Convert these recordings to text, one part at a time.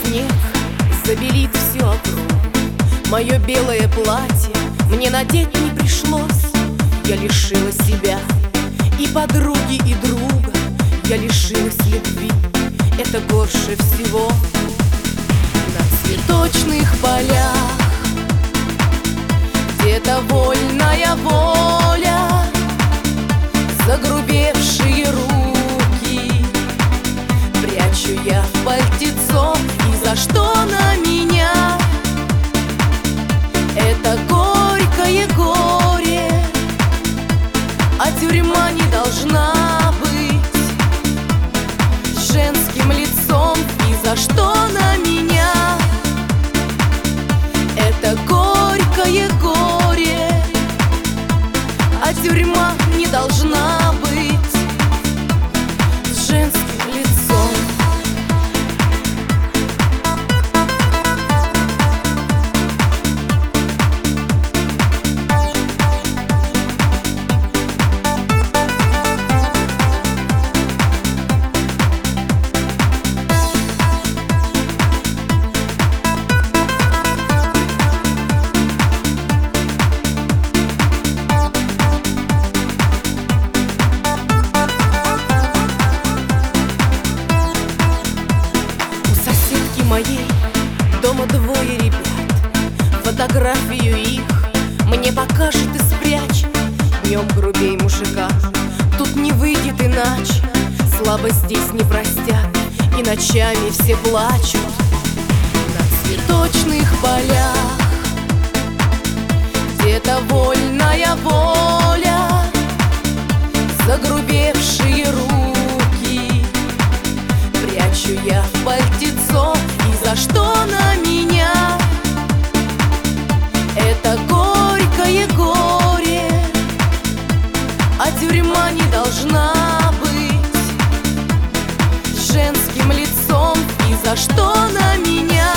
снег забелит всю округу. Мое белое платье мне надеть не пришлось. Я лишила себя и подруги, и друга. Я лишилась любви, это горше всего. На цветочных полях где-то вольная воля, загрубевшие руки прячу я в пальтецо. И за что на меня это горькое горе? А тюрьма не должна быть с женским лицом. И за что на меня это горькое горе? А тюрьма не должна быть с женским лицом. Моей дома двое ребят, фотографию их мне покажет и спрячь. Днем грубей мужика тут не выйдет иначе, слабость здесь не простят, и ночами все плачут. На цветочных полях где-то вольная воля, загрубевшие руки прячу я в пальтецо. И за что на меня это горькое горе? А тюрьма не должна быть с женским лицом. И за что на меня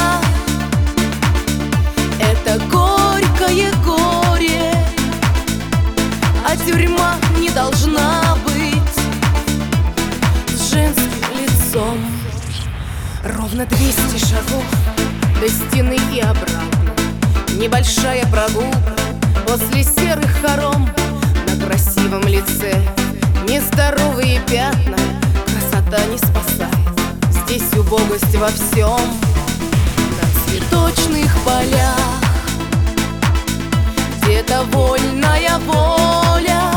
это горькое горе? А тюрьма не должна быть с женским лицом. Ровно 200 шагов до стены и обратно. Небольшая прогулка после серых хором. На красивом лице нездоровые пятна. Красота не спасает, здесь убогость во всем. На цветочных полях где-то вольная воля,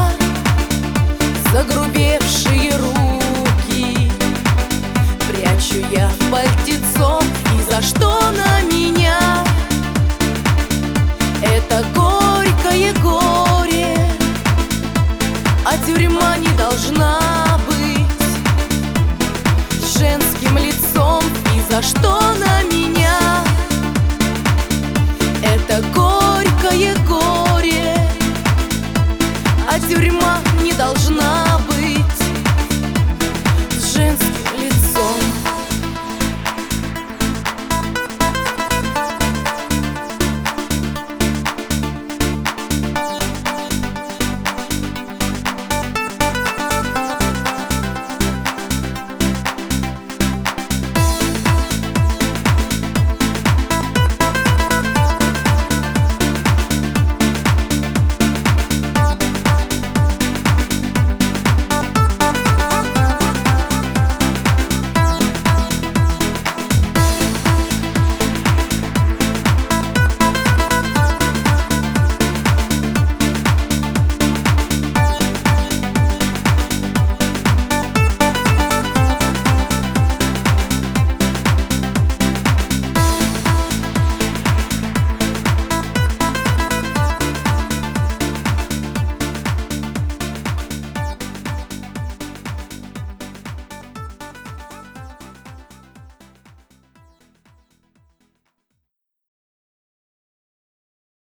загрубевшие руки прячу я в пальтецо. И за что на меня это горькое горе? А тюрьма не должна быть с женским лицом. И за что на меня